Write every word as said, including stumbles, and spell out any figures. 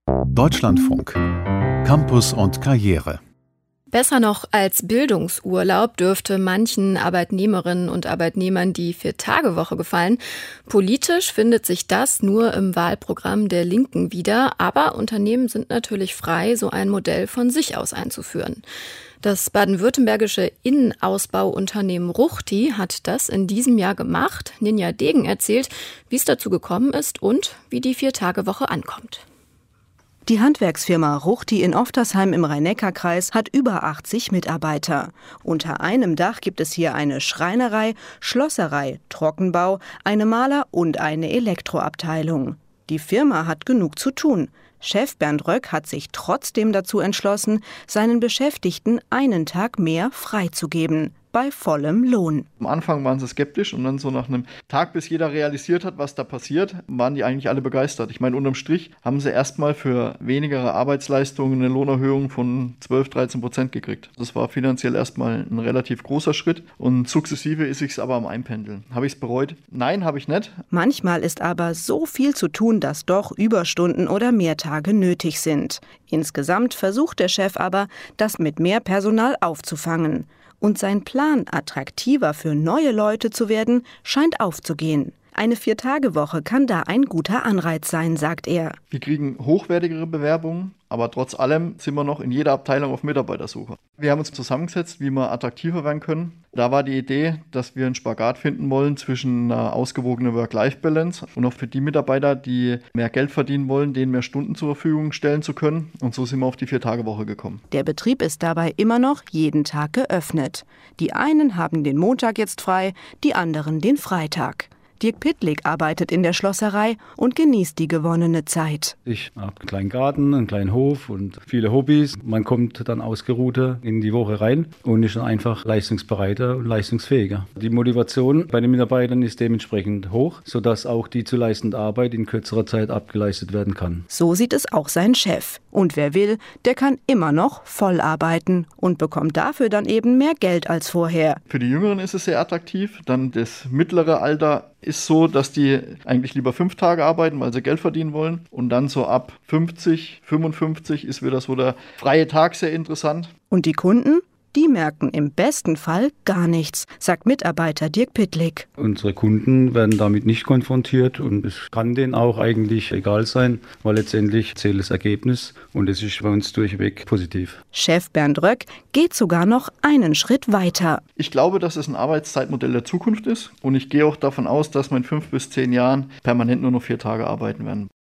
Deutschlandfunk. Campus und Karriere. Besser noch als Bildungsurlaub dürfte manchen Arbeitnehmerinnen und Arbeitnehmern die Vier-Tage-Woche gefallen. Politisch findet sich das nur im Wahlprogramm der Linken wieder, aber Unternehmen sind natürlich frei, so ein Modell von sich aus einzuführen. Das baden-württembergische Innenausbauunternehmen Ruchti hat das in diesem Jahr gemacht. Ninja Degen erzählt, wie es dazu gekommen ist und wie die Vier-Tage-Woche ankommt. Die Handwerksfirma Ruchti in Oftersheim im Rhein-Neckar-Kreis hat über achtzig Mitarbeiter. Unter einem Dach gibt es hier eine Schreinerei, Schlosserei, Trockenbau, eine Maler- und eine Elektroabteilung. Die Firma hat genug zu tun. Chef Bernd Röck hat sich trotzdem dazu entschlossen, seinen Beschäftigten einen Tag mehr freizugeben, bei vollem Lohn. Am Anfang waren sie skeptisch und dann so nach einem Tag, bis jeder realisiert hat, was da passiert, waren die eigentlich alle begeistert. Ich meine, unterm Strich haben sie erstmal für wenigere Arbeitsleistungen eine Lohnerhöhung von zwölf, dreizehn Prozent gekriegt. Das war finanziell erstmal ein relativ großer Schritt und sukzessive ist es aber am Einpendeln. Habe ich es bereut? Nein, habe ich nicht. Manchmal ist aber so viel zu tun, dass doch Überstunden oder Mehrtage nötig sind. Insgesamt versucht der Chef aber, das mit mehr Personal aufzufangen. Und sein Plan, attraktiver für neue Leute zu werden, scheint aufzugehen. Eine Vier-Tage-Woche kann da ein guter Anreiz sein, sagt er. Wir kriegen hochwertigere Bewerbungen, aber trotz allem sind wir noch in jeder Abteilung auf Mitarbeitersuche. Wir haben uns zusammengesetzt, wie wir attraktiver werden können. Da war die Idee, dass wir einen Spagat finden wollen zwischen einer ausgewogenen Work-Life-Balance und auch für die Mitarbeiter, die mehr Geld verdienen wollen, denen mehr Stunden zur Verfügung stellen zu können. Und so sind wir auf die Vier-Tage-Woche gekommen. Der Betrieb ist dabei immer noch jeden Tag geöffnet. Die einen haben den Montag jetzt frei, die anderen den Freitag. Dirk Pittlik arbeitet in der Schlosserei und genießt die gewonnene Zeit. Ich habe einen kleinen Garten, einen kleinen Hof und viele Hobbys. Man kommt dann ausgeruhter in die Woche rein und ist dann einfach leistungsbereiter und leistungsfähiger. Die Motivation bei den Mitarbeitern ist dementsprechend hoch, sodass auch die zu leistende Arbeit in kürzerer Zeit abgeleistet werden kann. So sieht es auch sein Chef. Und wer will, der kann immer noch voll arbeiten und bekommt dafür dann eben mehr Geld als vorher. Für die Jüngeren ist es sehr attraktiv. Dann das mittlere Alter ist so, dass die eigentlich lieber fünf Tage arbeiten, weil sie Geld verdienen wollen. Und dann so ab fünfzig, fünfundfünfzig ist wieder so der freie Tag sehr interessant. Und die Kunden? Die merken im besten Fall gar nichts, sagt Mitarbeiter Dirk Pittlik. Unsere Kunden werden damit nicht konfrontiert und es kann denen auch eigentlich egal sein, weil letztendlich zählt das Ergebnis und es ist bei uns durchweg positiv. Chef Bernd Röck geht sogar noch einen Schritt weiter. Ich glaube, dass es ein Arbeitszeitmodell der Zukunft ist und ich gehe auch davon aus, dass wir in fünf bis zehn Jahren permanent nur noch vier Tage arbeiten werden.